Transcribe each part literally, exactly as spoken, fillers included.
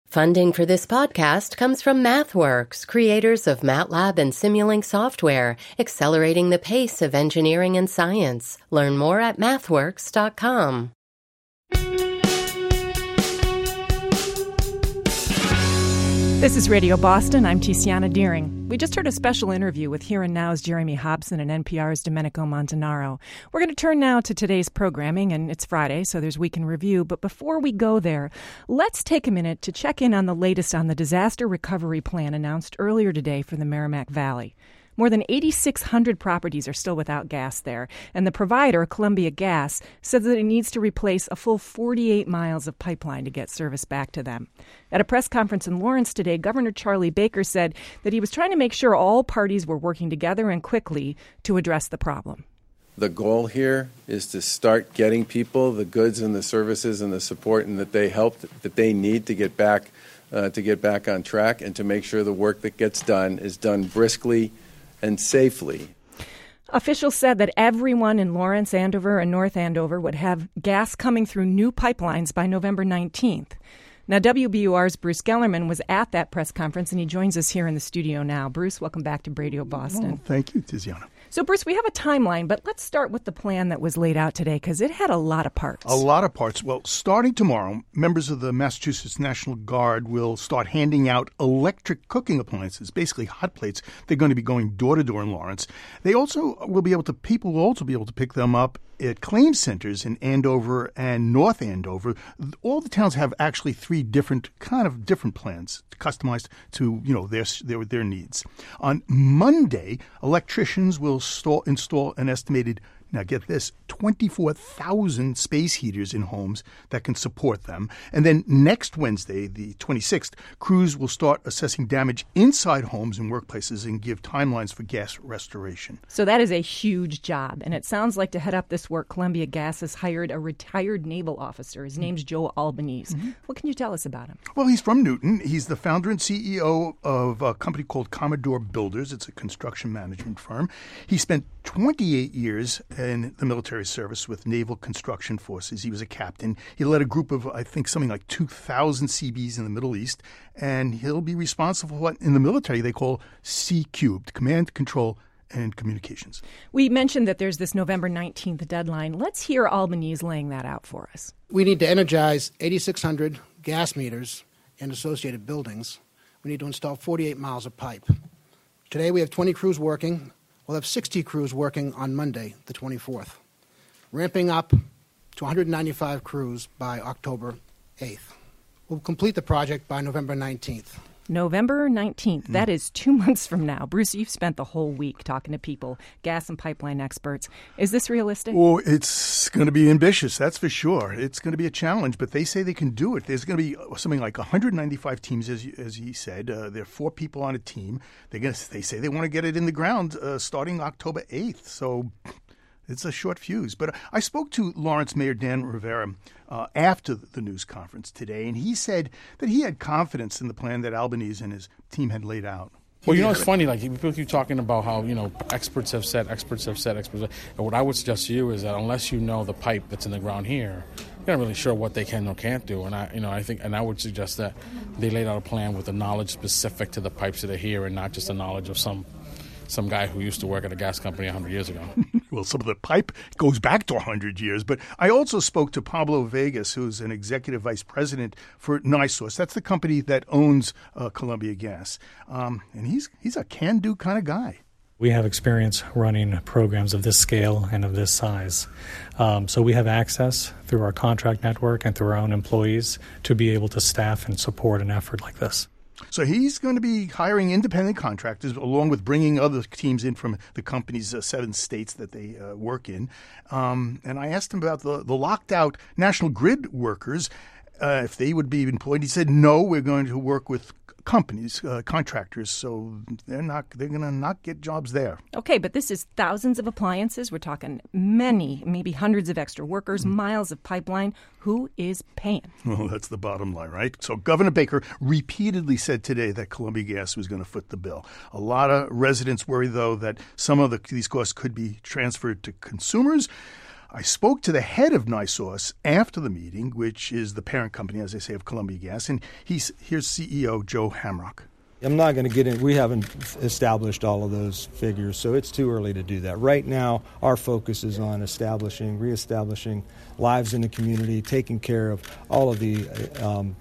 Funding for this podcast comes from MathWorks, creators of MATLAB and Simulink software, accelerating the pace of engineering and science. Learn more at mathworks dot com. This is Radio Boston. I'm Tiziana Deering. We just heard a special interview with Here and Now's Jeremy Hobson and N P R's Domenico Montanaro. We're going to turn now to today's programming, and it's Friday, so there's Week in Review. But before we go there, let's take a minute to check in on the latest on the disaster recovery plan announced earlier today for the Merrimack Valley. More than eighty-six hundred properties are still without gas there, and the provider, Columbia Gas, says that it needs to replace a full forty-eight miles of pipeline to get service back to them. At a press conference in Lawrence today, Governor Charlie Baker said that he was trying to make sure all parties were working together and quickly to address the problem. The goal here is to start getting people the goods and the services and the support and that they help that they need to get back uh, to get back on track, and to make sure the work that gets done is done briskly and safely. Officials said that everyone in Lawrence, Andover, and North Andover would have gas coming through new pipelines by November nineteenth. Now, W B U R's Bruce Gellerman was at that press conference, and he joins us here in the studio now. Bruce, welcome back to Radio Boston. Oh, thank you, Tiziana. So, Bruce, we have a timeline, but let's start with the plan that was laid out today, because it had a lot of parts. A lot of parts. Well, starting tomorrow, members of the Massachusetts National Guard will start handing out electric cooking appliances, basically hot plates. They're going to be going door to door in Lawrence. They also will be able to, people will also be able to pick them up at claim centers in Andover and North Andover. All the towns have actually three different, kind of different plans customized to, you know, their their, their needs. On Monday, electricians will Install, install an estimated, now get this, twenty-four thousand space heaters in homes that can support them. And then next Wednesday, the twenty-sixth, crews will start assessing damage inside homes and workplaces and give timelines for gas restoration. So that is a huge job. And it sounds like to head up this work, Columbia Gas has hired a retired naval officer. His name's Joe Albanese. Mm-hmm. What can you tell us about him? Well, he's from Newton. He's the founder and C E O of a company called Commodore Builders. It's a construction management firm. He spent twenty-eight years in the military service with Naval Construction Forces. He was a captain. He led a group of, I think, something like two thousand C Bs in the Middle East, and he'll be responsible for what in the military they call C cubed, command, control, and communications. We mentioned that there's this November nineteenth deadline. Let's hear Albanese laying that out for us. We need to energize eighty-six hundred gas meters and associated buildings. We need to install forty-eight miles of pipe. Today we have twenty crews working. We'll have sixty crews working on Monday, the twenty-fourth, ramping up to one hundred ninety-five crews by October eighth. We'll complete the project by November nineteenth. November nineteenth. Mm. That is two months from now. Bruce, you've spent the whole week talking to people, gas and pipeline experts. Is this realistic? Well, it's going to be ambitious, that's for sure. It's going to be a challenge, but they say they can do it. There's going to be something like one hundred ninety-five teams, as as he said. Uh, there are four people on a team. They're going to, they say they want to get it in the ground uh, starting October eighth. So it's a short fuse. But I spoke to Lawrence Mayor Dan Rivera uh, after the news conference today, and he said that he had confidence in the plan that Albanese and his team had laid out. Well, you know, it's funny, like, people keep talking about how, you know, experts have said, experts have said, experts have said. And what I would suggest to you is that unless you know the pipe that's in the ground here, you're not really sure what they can or can't do. And I, you know, I think, and I would suggest that they laid out a plan with the knowledge specific to the pipes that are here and not just the knowledge of some some guy who used to work at a gas company one hundred years ago. Well, some of the pipe goes back to one hundred years. But I also spoke to Pablo Vegas, who's an executive vice president for NiSource. That's the company that owns uh, Columbia Gas. Um, and he's he's a can-do kind of guy. We have experience running programs of this scale and of this size. Um, so we have access through our contract network and through our own employees to be able to staff and support an effort like this. So he's going to be hiring independent contractors along with bringing other teams in from the company's uh, seven states that they uh, work in. Um, and I asked him about the, the locked-out National Grid workers, uh, if they would be employed. He said, no, we're going to work with companies, uh, contractors, so they're not they're going to not get jobs there. Okay, but this is thousands of appliances. We're talking many, maybe hundreds of extra workers, mm. miles of pipeline. Who is paying? Well, that's the bottom line, right? So Governor Baker repeatedly said today that Columbia Gas was going to foot the bill. A lot of residents worry, though, that some of the, these costs could be transferred to consumers. I spoke to the head of NiSource after the meeting, which is the parent company, as I say, of Columbia Gas, and he's here's C E O Joe Hamrock. I'm not going to get in. We haven't established all of those figures, so it's too early to do that. Right now, our focus is on establishing, reestablishing lives in the community, taking care of all of the um,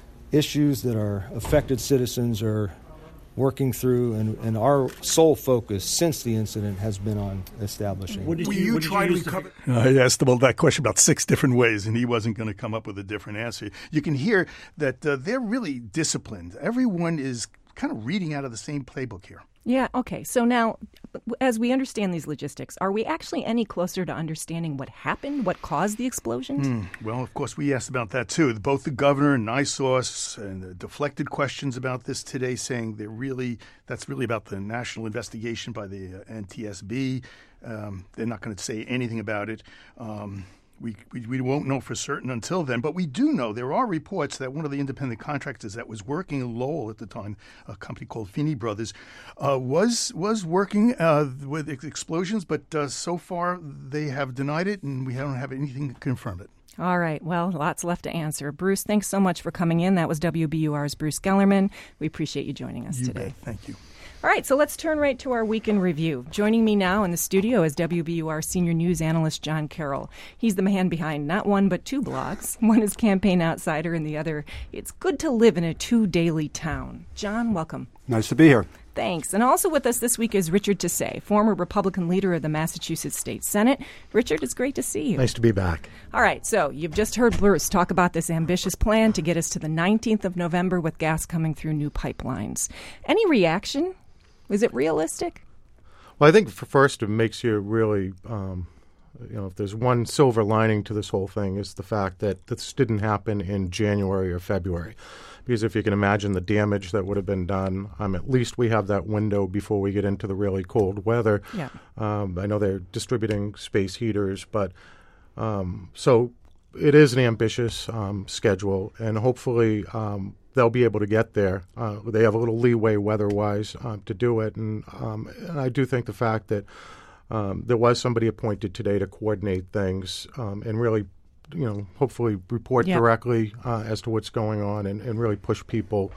issues that our affected citizens are working through, and, and our sole focus since the incident has been on establishing. What did you, you try to recover? I asked him that question about six different ways, and he wasn't going to come up with a different answer. You can hear that uh, they're really disciplined. Everyone is kind of reading out of the same playbook here. Yeah, okay. So now, as we understand these logistics, are we actually any closer to understanding what happened, what caused the explosions? Mm, well, of course, we asked about that, too. Both the governor and NiSource and deflected questions about this today, saying they're really that's really about the national investigation by the uh, N T S B. Um, they're not going to say anything about it. Um We, we we won't know for certain until then, but we do know there are reports that one of the independent contractors that was working in Lowell at the time, a company called Finney Brothers, uh, was was working uh, with ex- explosions, but uh, so far they have denied it, and we don't have anything to confirm it. All right. Well, lots left to answer. Bruce, thanks so much for coming in. That was W B U R's Bruce Gellerman. We appreciate you joining us you today. Bet. Thank you. All right, so let's turn right to our week in review. Joining me now in the studio is W B U R senior news analyst John Carroll. He's the man behind not one but two blogs. One is Campaign Outsider and the other, It's Good to Live in a Two-Daily Town. John, welcome. Nice to be here. Thanks. And also with us this week is Richard Tassay, former Republican leader of the Massachusetts State Senate. Richard, it's great to see you. Nice to be back. All right, so you've just heard Bruce talk about this ambitious plan to get us to the nineteenth of November with gas coming through new pipelines. Any reaction? Is it realistic? Well, I think for first it makes you really, um, you know, if there's one silver lining to this whole thing is the fact that this didn't happen in January or February. Because if you can imagine the damage that would have been done, um, at least we have that window before we get into the really cold weather. Yeah. Um, I know they're distributing space heaters, but um, so it is an ambitious um, schedule, and hopefully um, they'll be able to get there. Uh, they have a little leeway weather-wise uh, to do it, and, um, and I do think the fact that um, there was somebody appointed today to coordinate things um, and really, you know, hopefully report yeah. directly uh, as to what's going on and, and really push people.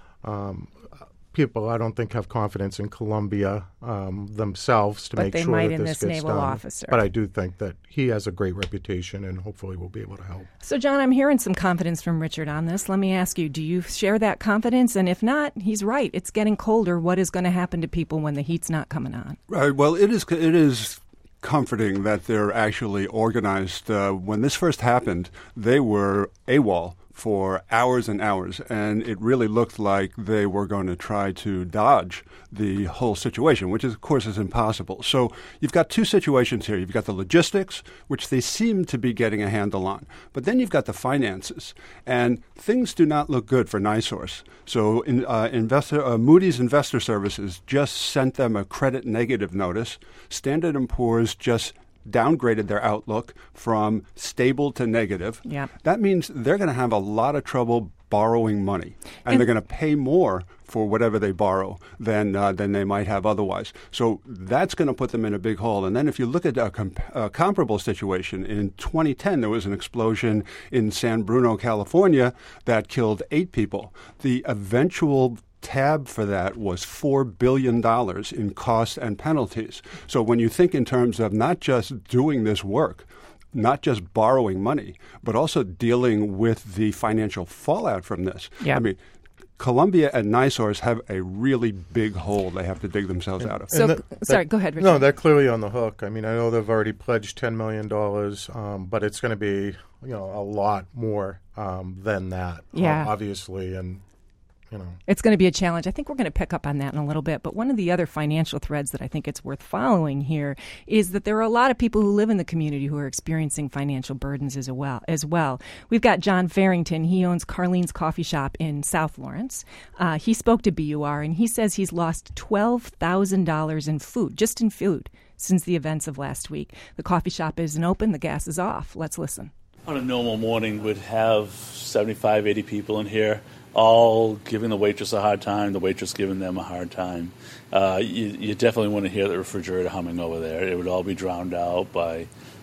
Um, people, I don't think, have confidence in Columbia um, themselves to but make they sure might that in this this gets naval done. Officer. But I do think that he has a great reputation, and hopefully we'll be able to help. So, John, I'm hearing some confidence from Richard on this. Let me ask you, do you share that confidence? And if not, he's right. It's getting colder. What is going to happen to people when the heat's not coming on? Right. Well, it is. It is comforting that they're actually organized. Uh, when this first happened, they were AWOL for hours and hours, and it really looked like they were going to try to dodge the whole situation, which, is, of course, is impossible. So you've got two situations here. You've got the logistics, which they seem to be getting a handle on, but then you've got the finances, and things do not look good for NiSource. So in, uh, investor, uh, Moody's Investor Services just sent them a credit negative notice. Standard and Poor's just downgraded their outlook from stable to negative. Yeah. That means they're going to have a lot of trouble borrowing money, and, and they're going to pay more for whatever they borrow than uh, than they might have otherwise. So that's going to put them in a big hole. And then if you look at a, comp- a comparable situation, in twenty ten there was an explosion in San Bruno, California that killed eight people. The eventual tab for that was four billion dollars in costs and penalties. So when you think in terms of not just doing this work, not just borrowing money, but also dealing with the financial fallout from this. Yeah. I mean, Columbia and NiSource have a really big hole they have to dig themselves and, out of. So, that, sorry, that, go ahead, Richard. No, they're clearly on the hook. I mean, I know they've already pledged ten million dollars, um, but it's going to be, you know, a lot more um, than that, yeah. uh, obviously, and You know. It's going to be a challenge. I think we're going to pick up on that in a little bit. But one of the other financial threads that I think it's worth following here is that there are a lot of people who live in the community who are experiencing financial burdens as well. As well, we've got John Farrington. He owns Carlene's Coffee Shop in South Lawrence. Uh, he spoke to B U R, and he says he's lost twelve thousand dollars in food, just in food, since the events of last week. The coffee shop isn't open. The gas is off. Let's listen. On a normal morning, we'd have seventy-five, eighty people in here, all giving the waitress a hard time, the waitress giving them a hard time. Uh, you, you definitely want to hear the refrigerator humming over there. It would all be drowned out by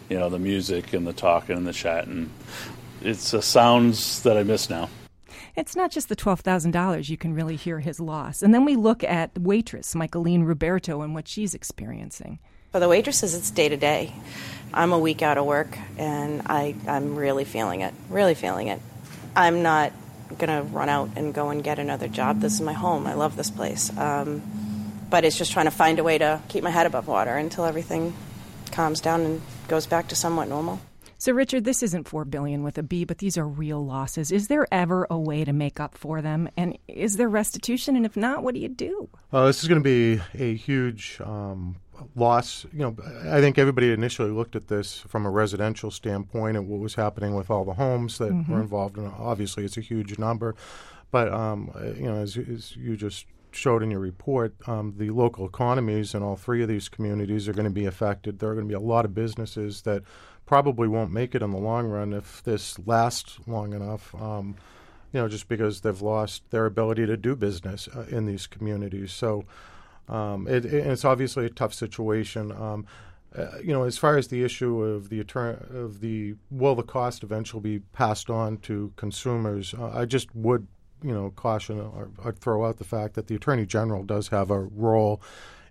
you know, the music and the talking and the chat. And it's uh, sounds that I miss now. It's not just the twelve thousand dollars. You can really hear his loss. And then we look at the waitress, Michaeline Roberto, and what she's experiencing. For the waitresses, it's day to day. I'm a week out of work, and I, I'm really feeling it, really feeling it. I'm not going to run out and go and get another job. This is my home. I love this place. Um, but it's just trying to find a way to keep my head above water until everything calms down and goes back to somewhat normal. So, Richard, this isn't four billion dollars with a B, but these are real losses. Is there ever a way to make up for them? And is there restitution? And if not, what do you do? Uh, this is going to be a huge um, loss. You know, I think everybody initially looked at this from a residential standpoint and what was happening with all the homes that mm-hmm. were involved. And obviously, it's a huge number. But, um, you know, as, as you just showed in your report, um, the local economies in all three of these communities are going to be affected. There are going to be a lot of businesses that probably won't make it in the long run if this lasts long enough, um, you know, just because they've lost their ability to do business uh, in these communities. So um, it, it, it's obviously a tough situation. Um, uh, you know, as far as the issue of the attorney, of the will the cost eventually be passed on to consumers, uh, I just would, you know, caution or, or throw out the fact that the Attorney General does have a role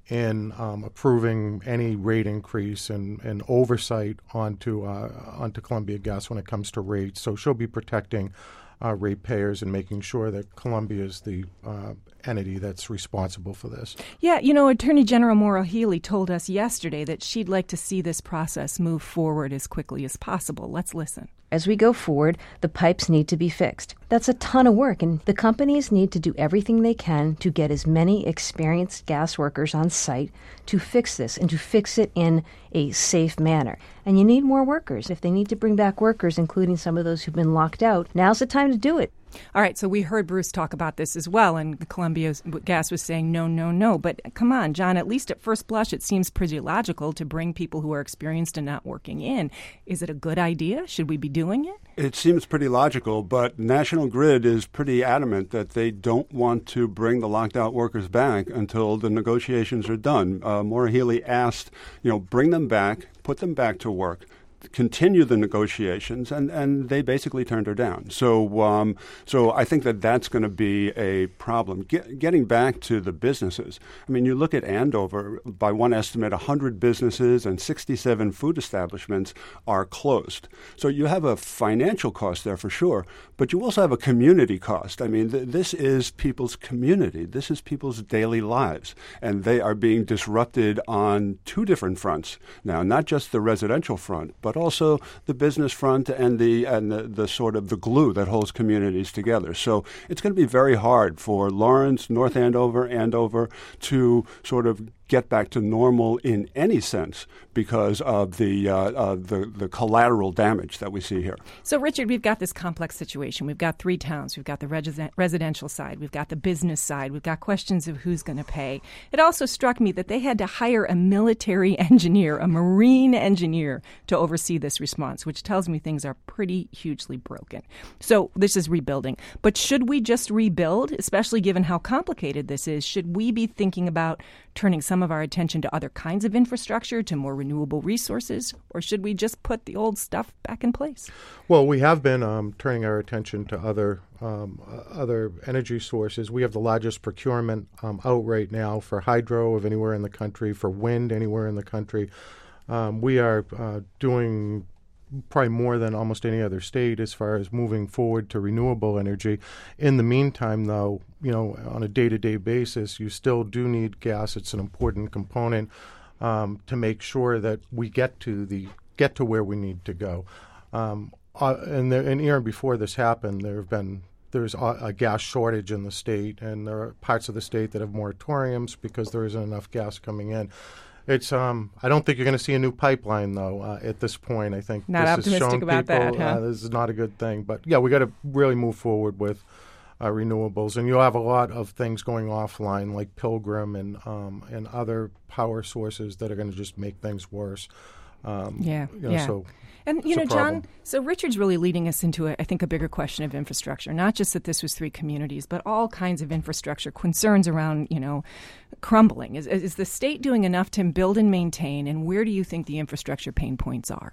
in um, approving any rate increase and, and oversight onto uh, onto Columbia Gas when it comes to rates. So she'll be protecting uh, ratepayers and making sure that Columbia is the uh, entity that's responsible for this. Yeah, you know, Attorney General Maura Healey told us yesterday that she'd like to see this process move forward as quickly as possible. Let's listen. As we go forward, the pipes need to be fixed. That's a ton of work, and the companies need to do everything they can to get as many experienced gas workers on site to fix this and to fix it in a safe manner. And you need more workers. If they need to bring back workers, including some of those who've been locked out, now's the time to do it. All right, so we heard Bruce talk about this as well, and Columbia Gas was saying no, no, no. But come on, John, at least at first blush, it seems pretty logical to bring people who are experienced and not working in. Is it a good idea? Should we be doing it? It seems pretty logical, but National Grid is pretty adamant that they don't want to bring the locked out workers back until the negotiations are done. Uh, Maura Healey asked, you know, bring them back, put them back to work, continue the negotiations, and, and they basically turned her down. So um, so I think that that's going to be a problem. Get, getting back to the businesses, I mean, you look at Andover, by one estimate, one hundred businesses and sixty-seven food establishments are closed. So you have a financial cost there for sure, but you also have a community cost. I mean, th- this is people's community. This is people's daily lives, and they are being disrupted on two different fronts now, not just the residential front, but also the business front and the and the, the sort of the glue that holds communities together. So it's going to be very hard for Lawrence, North Andover, Andover to sort of get back to normal in any sense because of the, uh, uh, the the collateral damage that we see here. So, Richard, we've got this complex situation. We've got three towns. We've got the res- residential side. We've got the business side. We've got questions of who's going to pay. It also struck me that they had to hire a military engineer, a Marine engineer, to oversee this response, which tells me things are pretty hugely broken. So this is rebuilding. But should we just rebuild, especially given how complicated this is? Should we be thinking about turning some of our attention to other kinds of infrastructure, to more renewable resources, or should we just put the old stuff back in place? Well, we have been um, turning our attention to other um, uh, other energy sources. We have the largest procurement um, out right now for hydro of anywhere in the country, for wind anywhere in the country. Um, we are uh, doing probably more than almost any other state as far as moving forward to renewable energy. In the meantime, though, you know, on a day-to-day basis, you still do need gas. It's an important component um, to make sure that we get to the get to where we need to go. Um, uh, and, there, and even before this happened, there have been there's a, a gas shortage in the state, and there are parts of the state that have moratoriums because there isn't enough gas coming in. It's. Um, I don't think you're going to see a new pipeline, though, uh, at this point. I think not this optimistic has shown about people, that, huh? uh, this is not a good thing. But, yeah, we got to really move forward with uh, renewables. And you'll have a lot of things going offline, like Pilgrim and um, and other power sources that are going to just make things worse. Um, yeah, you know, yeah. So and, you know, problem. John, so Richard's really leading us into, a, I think, a bigger question of infrastructure, not just that this was three communities, but all kinds of infrastructure concerns around, you know, crumbling. Is, is the state doing enough to build and maintain, and where do you think the infrastructure pain points are?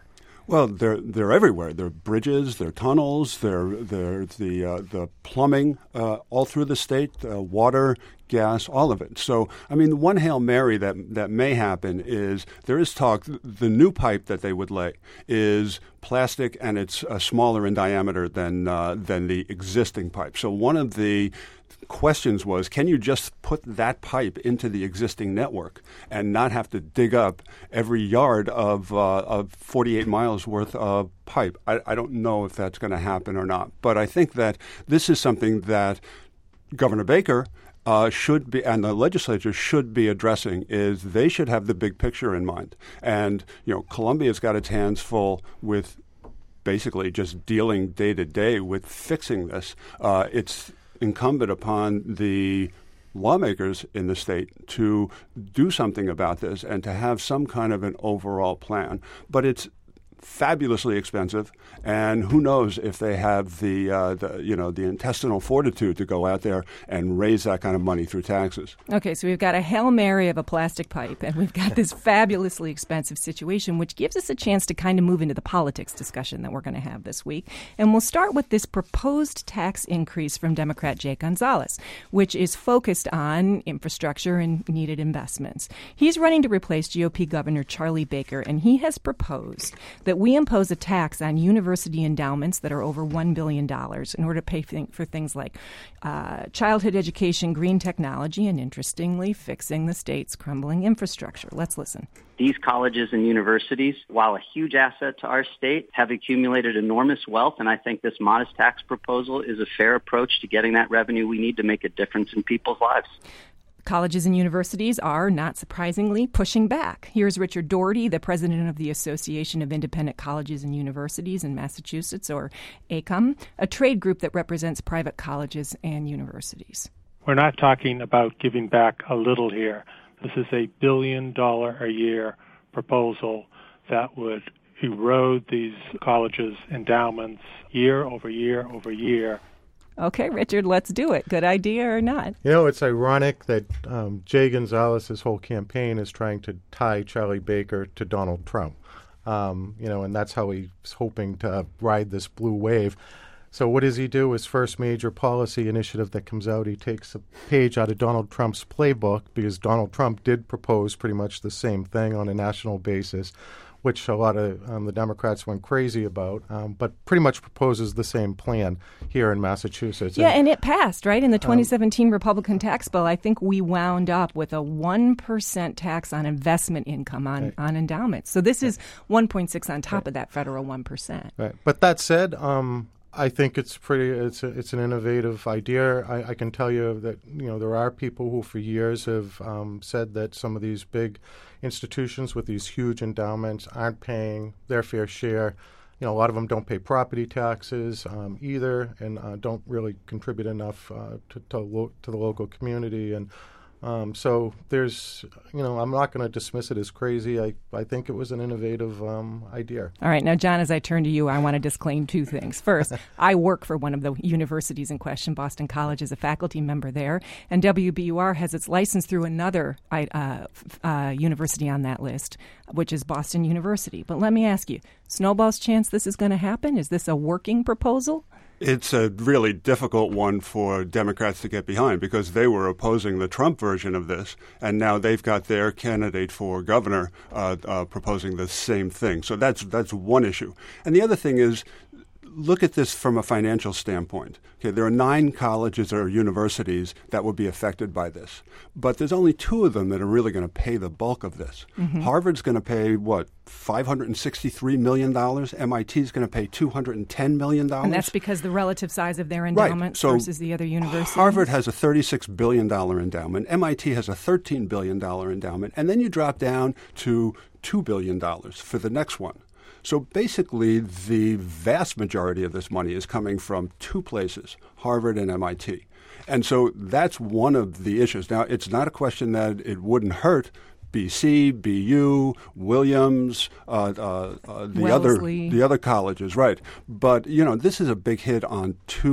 Well, they're they're everywhere. They're bridges, they're tunnels, they're they're the uh, the plumbing uh, all through the state, uh, water, gas, all of it. So, I mean, the one Hail Mary that that may happen is there is talk. The new pipe that they would lay is plastic, and it's uh, smaller in diameter than uh, than the existing pipe. So, one of the questions was, can you just put that pipe into the existing network and not have to dig up every yard of uh, of forty-eight miles worth of pipe? I, I don't know if that's going to happen or not, but I think that this is something that Governor Baker uh, should be, and the legislature should be addressing. Is they should have the big picture in mind, and you know, Columbia's got its hands full with basically just dealing day to day with fixing this. Uh, it's incumbent upon the lawmakers in the state to do something about this and to have some kind of an overall plan. But it's fabulously expensive, and who knows if they have the, uh, the you know the intestinal fortitude to go out there and raise that kind of money through taxes. Okay, so we've got a Hail Mary of a plastic pipe, and we've got this fabulously expensive situation, which gives us a chance to kind of move into the politics discussion that we're going to have this week. And we'll start with this proposed tax increase from Democrat Jake Gonzalez, which is focused on infrastructure and needed investments. He's running to replace G O P Governor Charlie Baker, and he has proposed that we impose a tax on university endowments that are over one billion dollars in order to pay th- for things like uh, childhood education, green technology, and interestingly, fixing the state's crumbling infrastructure. Let's listen. These colleges and universities, while a huge asset to our state, have accumulated enormous wealth, and I think this modest tax proposal is a fair approach to getting that revenue we need to make a difference in people's lives. Colleges and universities are, not surprisingly, pushing back. Here's Richard Doherty, the president of the Association of Independent Colleges and Universities in Massachusetts, or A C O M, a trade group that represents private colleges and universities. We're not talking about giving back a little here. This is a billion dollar a year proposal that would erode these colleges' endowments year over year over year. Okay, Richard, let's do it. Good idea or not? You know, it's ironic that um, Jay Gonzalez's whole campaign is trying to tie Charlie Baker to Donald Trump. Um, you know, and that's how he's hoping to ride this blue wave. So what does he do? His first major policy initiative that comes out, he takes a page out of Donald Trump's playbook, because Donald Trump did propose pretty much the same thing on a national basis, which a lot of um, the Democrats went crazy about, um, but pretty much proposes the same plan here in Massachusetts. Yeah, and, and it passed, right? In the twenty seventeen um, Republican tax bill, I think we wound up with a one percent tax on investment income on, right. on endowments. So this is one point six on top right. of that federal one percent. Right. But that said, um, I think it's pretty. It's a, it's an innovative idea. I, I can tell you that you know there are people who, for years, have um, said that some of these big institutions with these huge endowments aren't paying their fair share. You know, a lot of them don't pay property taxes um, either, and uh, don't really contribute enough uh, to to, lo- to the local community. And um, so there's, you know, I'm not going to dismiss it as crazy. I, I think it was an innovative um, idea. All right. Now, John, as I turn to you, I want to disclaim two things. First, I work for one of the universities in question, Boston College, as a faculty member there, and W B U R has its license through another uh, uh, university on that list, which is Boston University. But let me ask you, snowball's chance this is going to happen? Is this a working proposal? It's a really difficult one for Democrats to get behind, because they were opposing the Trump version of this, and now they've got their candidate for governor uh, uh, proposing the same thing. So that's that's one issue. And the other thing is, look at this from a financial standpoint. Okay, there are nine colleges or universities that will be affected by this, but there's only two of them that are really going to pay the bulk of this. Mm-hmm. Harvard's going to pay, what, five hundred sixty-three million dollars? M I T is going to pay two hundred ten million dollars? And that's because the relative size of their endowment right. so versus the other universities? Harvard has a thirty-six billion dollars endowment. M I T has a thirteen billion dollars endowment. And then you drop down to two billion dollars for the next one. So basically, the vast majority of this money is coming from two places, Harvard and M I T. And so that's one of the issues. Now, it's not a question that it wouldn't hurt B C, B U, Williams, uh, uh, uh, the other the other colleges, right? But you know, this is a big hit on two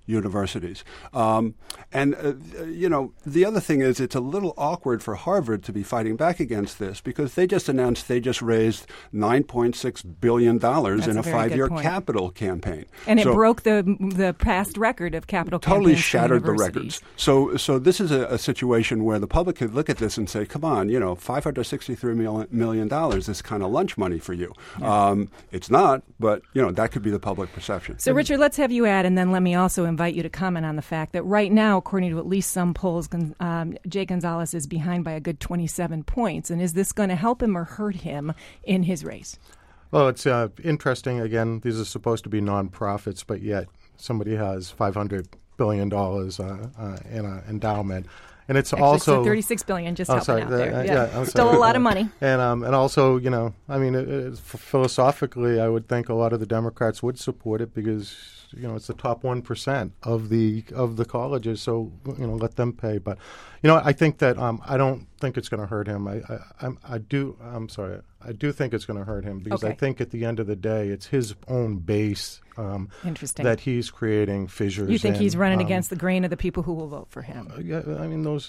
universities. Um, and, uh, you know, the other thing is it's a little awkward for Harvard to be fighting back against this because they just announced they just raised nine point six billion dollars That's in a, a very five-year good point. capital campaign. And so it broke the the past record of capital totally campaigns for shattered the universities. records. So so this is a, a situation where the public could look at this and say, come on, you know, five hundred sixty-three million dollars is kind of lunch money for you. Yeah. Um, it's not, but, you know, that could be the public perception. So, Richard, let's have you add, and then let me also invite you to comment on the fact that right now, according to at least some polls, um, Jay Gonzalez is behind by a good twenty-seven points. And is this going to help him or hurt him in his race? Well, it's uh, interesting. Again, these are supposed to be nonprofits, but yet somebody has five hundred billion dollars uh, uh, in an endowment. And it's Actually, also so thirty-six billion dollars just oh, helping sorry, out uh, there. uh, Yeah, yeah, I'm still sorry. a lot of money. And um, and also, you know, I mean, it, it, philosophically, I would think a lot of the Democrats would support it because you know it's the top one percent of the of the colleges. So you know, let them pay. But you know, I think that um, I don't think it's going to hurt him. I I, I'm, I do. I'm sorry. I do think it's going to hurt him because Okay. I think at the end of the day, it's his own base. Um, Interesting. That he's creating fissures. You think in, he's running um, against the grain of the people who will vote for him? Uh, yeah, I mean, those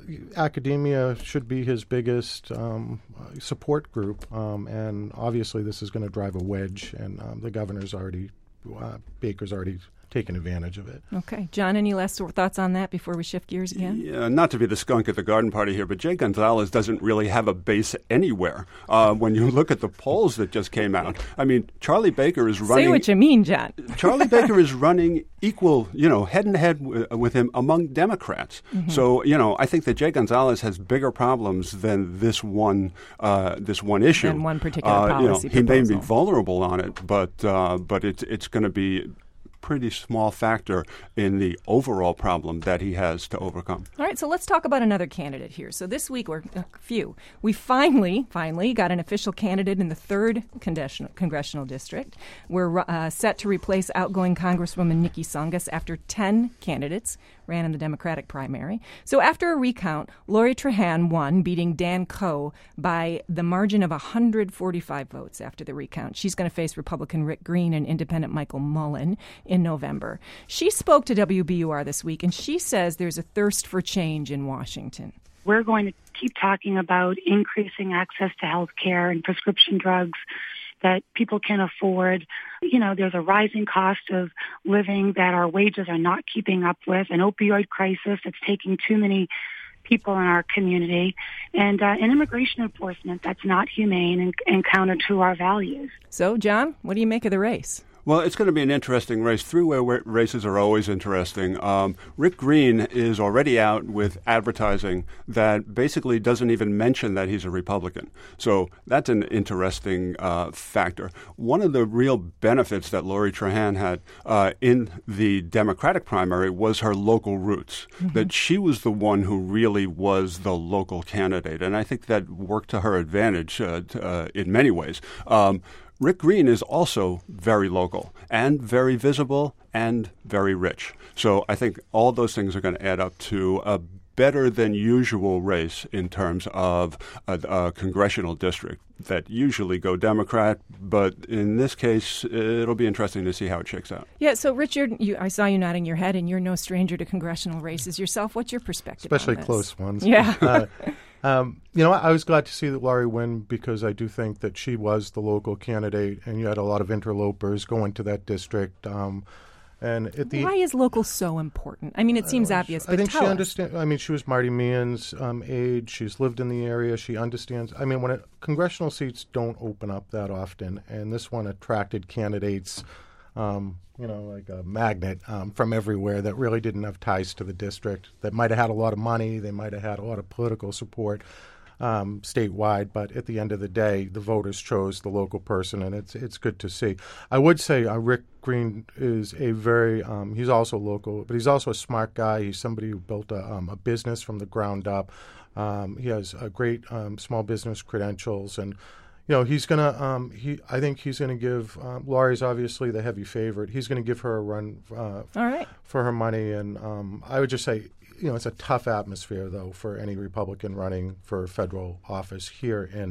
academia should be his biggest um, support group, um, and obviously this is going to drive a wedge, and um, the governor's already, uh, Baker's already taken advantage of it. Okay. John, any last thoughts on that before we shift gears again? Yeah, not to be the skunk at the garden party here, but Jay Gonzalez doesn't really have a base anywhere. Uh, when you look at the polls that just came out, I mean, Charlie Baker is running. Say what you mean, John. Charlie Baker is running equal, you know, head and head w- with him among Democrats. Mm-hmm. So, you know, I think that Jay Gonzalez has bigger problems than this one, uh, this one issue. Than one particular uh, you know, policy he may be proposal. vulnerable on it, but uh, but it's it's going to be pretty small factor in the overall problem that he has to overcome. All right, so let's talk about another candidate here. So this week, or a few, we finally, finally got an official candidate in the third congressional, congressional district. We're uh, set to replace outgoing Congresswoman Nikki Tsongas after ten candidates ran in the Democratic primary. So after a recount, Lori Trahan won, beating Dan Coe by the margin of one hundred forty-five votes after the recount. She's going to face Republican Rick Green and Independent Michael Mullen in November. She spoke to W B U R this week, and she says there's a thirst for change in Washington. We're going to keep talking about increasing access to health care and prescription drugs that people can afford. You know, there's a rising cost of living that our wages are not keeping up with, an opioid crisis that's taking too many people in our community, and uh, an immigration enforcement that's not humane and, and counter to our values. So, John, what do you make of the race? Well, it's going to be an interesting race. Three-way races are always interesting. Um, Rick Green is already out with advertising that basically doesn't even mention that he's a Republican. So that's an interesting uh, factor. One of the real benefits that Lori Trahan had uh, in the Democratic primary was her local roots, mm-hmm. that she was the one who really was the local candidate. And I think that worked to her advantage uh, to, uh, in many ways. Um, Rick Green is also very local and very visible and very rich. So I think all those things are going to add up to a better than usual race in terms of a, a congressional district that usually go Democrat. But in this case, it'll be interesting to see how it shakes out. Yeah. So, Richard, you, I saw you nodding your head, and you're no stranger to congressional races yourself. What's your perspective Especially on this? close ones. Yeah. uh, Um, you know, I was glad to see that Lori win because I do think that she was the local candidate, and you had a lot of interlopers going to that district. Um, and at the Why is local so important? I mean, it seems obvious, but I think tell she us. understands. I mean, she was Marty Meehan's um, age. She's lived in the area. She understands. I mean, when it, congressional seats don't open up that often, and this one attracted candidates. Um, you know, like a magnet um, from everywhere that really didn't have ties to the district, that might have had a lot of money, they might have had a lot of political support um, statewide, but at the end of the day, the voters chose the local person, and it's it's good to see. I would say uh, Rick Green is a very, um, he's also local, but he's also a smart guy. He's somebody who built a, um, a business from the ground up. Um, he has a great um, small business credentials, and You know, he's going to, um, he, I think he's going to give, um, Laurie's obviously the heavy favorite. He's going to give her a run uh, All right. for her money. And um, I would just say, you know, it's a tough atmosphere, though, for any Republican running for federal office here in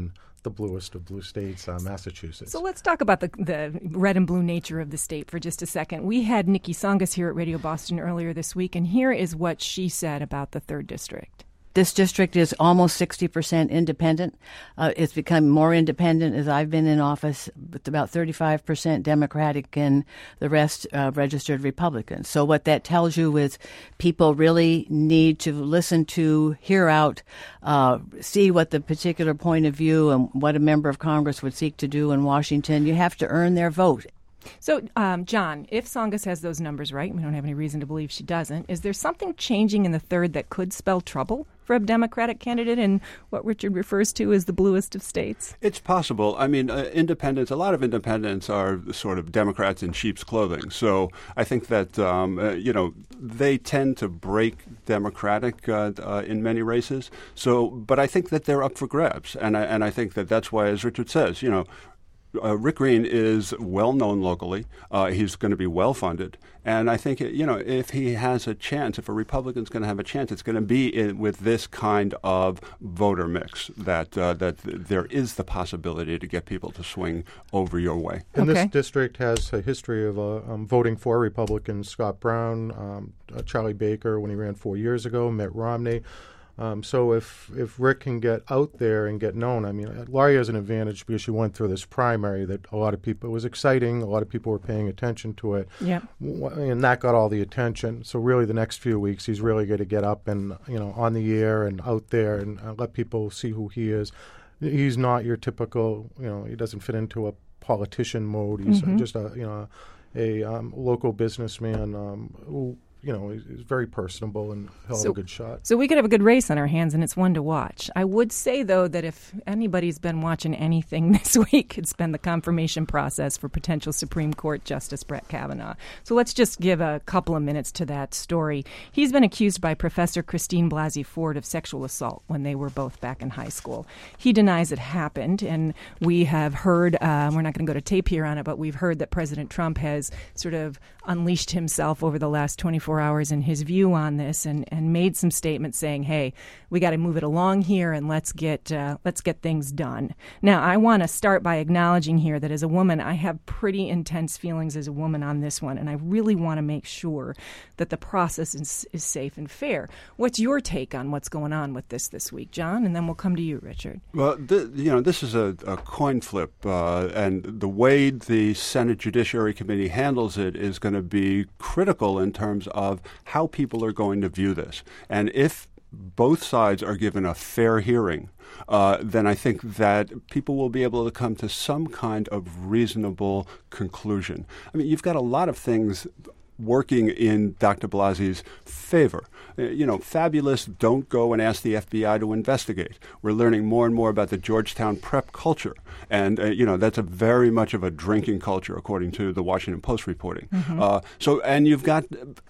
the bluest of blue states, uh, Massachusetts. So let's talk about the, the red and blue nature of the state for just a second. We had Nikki Tsongas here at Radio Boston earlier this week, and here is what she said about the third District. This district is almost sixty percent independent. Uh, it's become more independent as I've been in office, with about thirty-five percent Democratic and the rest uh, registered Republican. So what that tells you is people really need to listen to, hear out, uh, see what the particular point of view and what a member of Congress would seek to do in Washington. You have to earn their vote. So, um, John, if Tsongas has those numbers right, we don't have any reason to believe she doesn't, is there something changing in the third that could spell trouble for a Democratic candidate in what Richard refers to as the bluest of states? It's possible. I mean, uh, independents, a lot of independents are sort of Democrats in sheep's clothing. So I think that, um, uh, you know, they tend to break Democratic uh, uh, in many races. So, but I think that they're up for grabs. And I, and I think that that's why, as Richard says, you know, Uh, Rick Green is well known locally. Uh, he's going to be well funded, and I think you know if he has a chance, if a Republican's going to have a chance, it's going to be in, with this kind of voter mix that uh, that th- there is the possibility to get people to swing over your way. And okay. this district has a history of uh, um, voting for Republicans: Scott Brown, um, uh, Charlie Baker when he ran four years ago, Mitt Romney. Um, so if if Rick can get out there and get known, I mean, Laurie has an advantage because she went through this primary that a lot of people, it was exciting, a lot of people were paying attention to it, yeah, and that got all the attention. So really the next few weeks he's really going to get up and, you know, on the air and out there and uh, let people see who he is. He's not your typical, you know, he doesn't fit into a politician mode. He's mm-hmm. just a, you know, a um, local businessman um, who, you know, he's, he's very personable and he'll so, have a good shot. So we could have a good race on our hands, and it's one to watch. I would say, though, that if anybody's been watching anything this week, it's been the confirmation process for potential Supreme Court Justice Brett Kavanaugh. So let's just give a couple of minutes to that story. He's been accused by Professor Christine Blasey Ford of sexual assault when they were both back in high school. He denies it happened, and we have heard, uh, we're not going to go to tape here on it, but we've heard that President Trump has sort of unleashed himself over the last twenty-four hours in his view on this, and, and made some statements saying, hey, we got to move it along here and let's get uh, let's get things done. Now, I want to start by acknowledging here that as a woman, I have pretty intense feelings as a woman on this one, and I really want to make sure that the process is, is safe and fair. What's your take on what's going on with this this week, John? And then we'll come to you, Richard. Well, th- you know, this is a, a coin flip, uh, and the way the Senate Judiciary Committee handles it is going to be critical in terms of of how people are going to view this. And if both sides are given a fair hearing, uh, then I think that people will be able to come to some kind of reasonable conclusion. I mean, you've got a lot of things working in Doctor Blasey's favor. Uh, you know, fabulous, don't go and ask the F B I to investigate. We're learning more and more about the Georgetown prep culture. And, uh, you know, that's a very much of a drinking culture, according to the Washington Post reporting. Mm-hmm. Uh, so, and you've got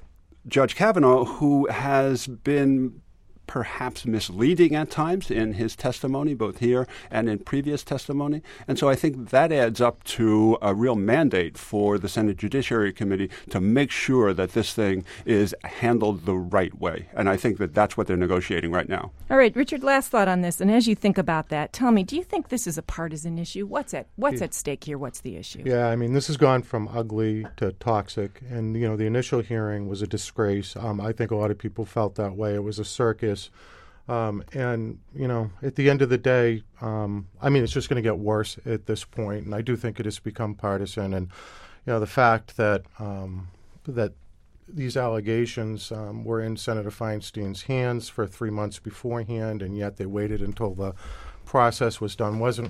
Judge Kavanaugh, who has been perhaps misleading at times in his testimony, both here and in previous testimony. And so I think that adds up to a real mandate for the Senate Judiciary Committee to make sure that this thing is handled the right way. And I think that that's what they're negotiating right now. All right, Richard, last thought on this. And as you think about that, tell me, do you think this is a partisan issue? What's at what's yeah. at stake here? What's the issue? Yeah, I mean, this has gone from ugly to toxic. And, you know, the initial hearing was a disgrace. Um, I think a lot of people felt that way. It was a circus. Um, and, you know, at the end of the day, um, I mean, it's just going to get worse at this point. And I do think it has become partisan. And, you know, the fact that um, that these allegations um, were in Senator Feinstein's hands for three months beforehand, and yet they waited until the process was done wasn't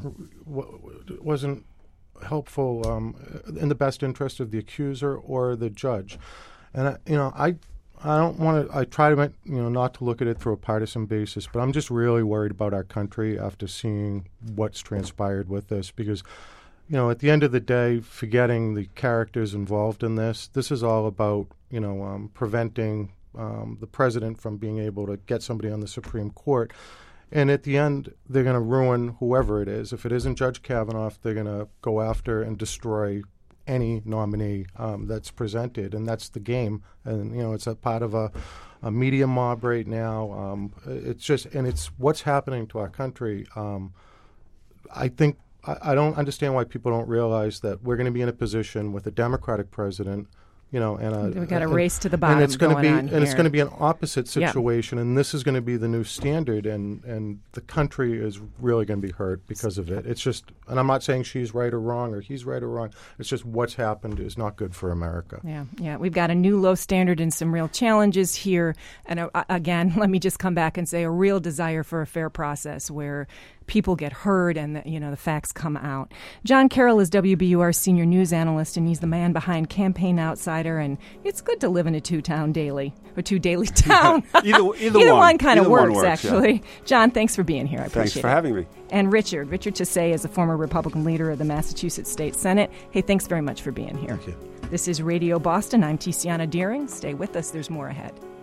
wasn't helpful um, in the best interest of the accuser or the judge. And, I, you know, I I don't want to, I try to, you know, not to look at it through a partisan basis, but I'm just really worried about our country after seeing what's transpired with this because, you know, at the end of the day, forgetting the characters involved in this, this is all about, you know, um, preventing um, the president from being able to get somebody on the Supreme Court. And at the end, they're going to ruin whoever it is. If it isn't Judge Kavanaugh, they're going to go after and destroy any nominee um, that's presented, and that's the game. And, you know, it's a part of a, a media mob right now. Um, it's just, and it's what's happening to our country. Um, I think I, I don't understand why people don't realize that we're going to be in a position with a Democratic president. You know, and a, we got a and, race to the bottom. and it's going to be, and here. it's going to be an opposite Yeah. situation, and this is going to be the new standard, and and the country is really going to be hurt because of it. It's just, and I'm not saying she's right or wrong, or he's right or wrong. It's just what's happened is not good for America. Yeah, yeah, we've got a new low standard and some real challenges here. And uh, again, let me just come back and say a real desire for a fair process where people get heard and the, you know the facts come out. John Carroll is W B U R senior news analyst, and he's the man behind Campaign Outsider. And it's good to live in a two-town daily or two-daily town. either either, either one, one kind of works, works, actually. Yeah. John, thanks for being here. I Thanks appreciate it. for having me. And Richard, Richard Tassay is a former Republican leader of the Massachusetts State Senate. Hey, thanks very much for being here. Thank you. This is Radio Boston. I'm Tiziana Deering. Stay with us. There's more ahead.